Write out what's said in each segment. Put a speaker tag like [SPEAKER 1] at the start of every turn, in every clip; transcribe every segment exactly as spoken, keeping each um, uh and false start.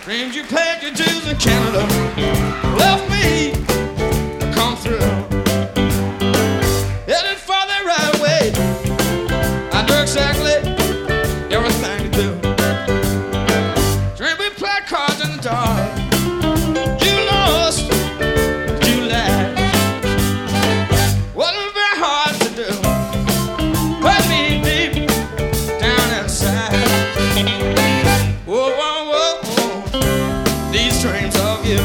[SPEAKER 1] Dreams you paid your dues in Canada left me to come through. Headed for the right way. I knew exactly everything to do. Dream we played cards in the dark. You lost, you lied. Wasn't very hard to do. Hurt me deep down inside. Whoa, whoa, whoa, whoa. These dreams of you,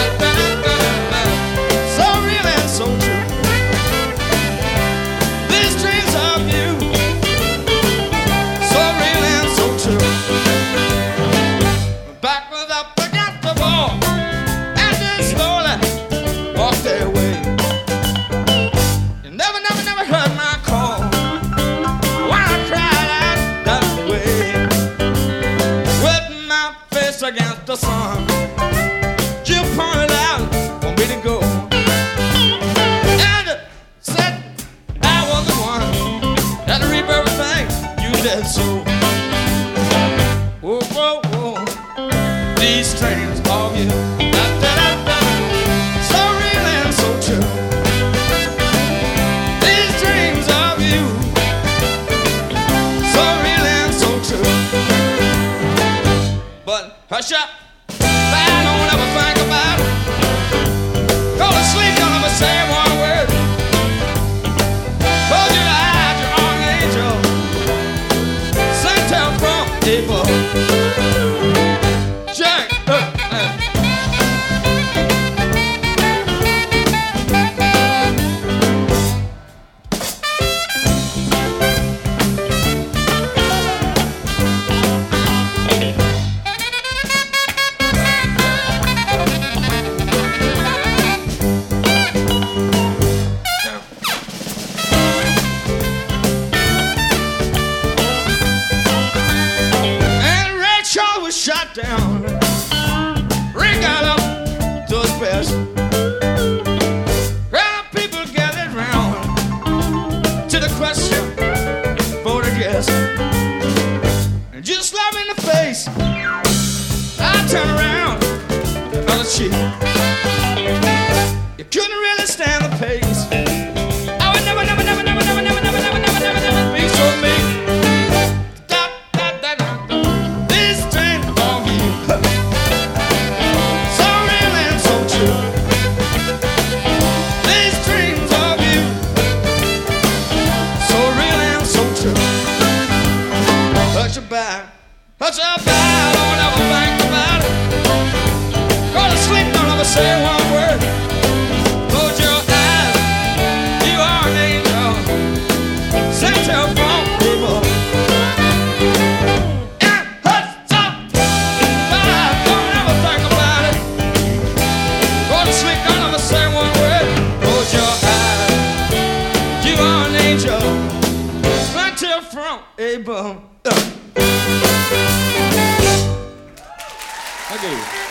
[SPEAKER 1] so real and so true. These dreams of you, so real and so true. Back was up against the wall, and then slowly walked their way. You never, never, never heard my call when I cried out that way. With my face against the sun, you pointed out for me to go, and said I was the one that reap everything you did so. Whoa, whoa, whoa. These dreams of you, da, da, da, da, so real and so true. These dreams of you, so real and so true. But hush up, I don't ever think about it. Go to sleep, don't ever say one word. Close your eyes, your own angel. Sing tell from April. Jack, uh, uh. And Ray Charles was shot down. Ring got up to his best. Crowd of people gathered round to the question, voted yes. And just slap me in the face, I turned around, felt a cheek. You couldn't really stand the pace. I would never, never, never, never, never, never, never, never, never, never, never be so mean. Da, da, da, da, da. This dream of you, so real and so true. These dreams of you, so real and so true. Touch your back, touch your back, don't ever think about it. Go to sleep, don't ever say one word. Close your eyes, you are an angel. Sing tell from people. And hush up, but don't ever think about it. Go to sleep, don't ever say one word. Close your eyes, you are an angel. Sing tell from Abel. Uh. Okay.